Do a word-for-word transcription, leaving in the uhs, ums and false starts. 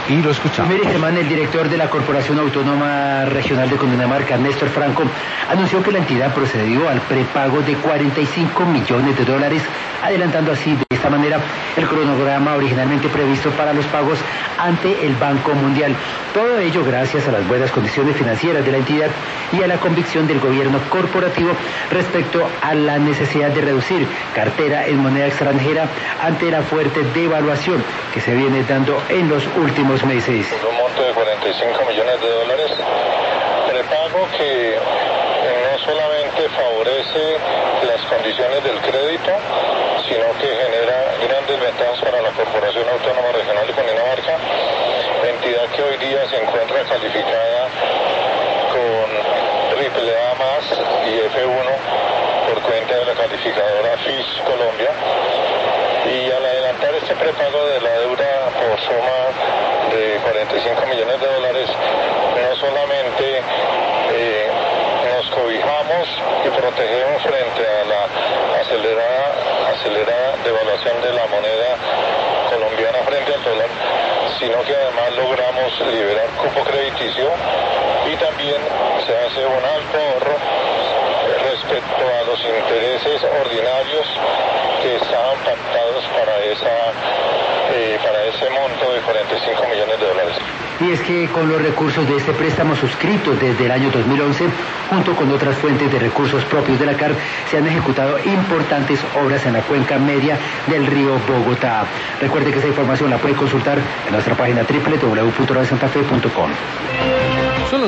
y lo escuchamos. Mire, semana el director de la Corporación Autónoma Regional de Cundinamarca, Néstor Franco, anunció que la entidad procedió al prepago de cuarenta y cinco millones de dólares, adelantando así de esta manera el cronograma originalmente previsto para los pagos ante el Banco Mundial. Todo ello gracias a las buenas condiciones financieras de la entidad y a la convicción del gobierno corporativo respecto a la necesidad de reducir cartera en moneda extranjera ante la fuerte devaluación que se viene dando en los últimos meses. Un monto de cuarenta y cinco millones de dólares, prepago que no solamente favorece las condiciones del crédito, sino que genera grandes ventajas para la Corporación Autónoma Regional de Cundinamarca, entidad que hoy día se encuentra calificada con triple A más y F uno por cuenta de la calificadora Fitch Colombia. Y al adelantar este prepago de la deuda por suma de cuarenta y cinco millones de dólares, no solamente eh, nos cobijamos y protegemos frente a la acelerada, acelerada devaluación de la moneda colombiana frente al dólar, sino que además logramos liberar cupo crediticio y también se hace un alto ahorro respecto a los intereses ordinarios que estaban pactados para esa eh, para ese monto de cuarenta y cinco millones de dólares. Y es que con los recursos de este préstamo suscrito desde el año dos mil once, junto con otras fuentes de recursos propios de la C A R, se han ejecutado importantes obras en la cuenca media del río Bogotá. Recuerde que esa información la puede consultar en nuestra página doble u doble u doble u punto radio santa fe punto com.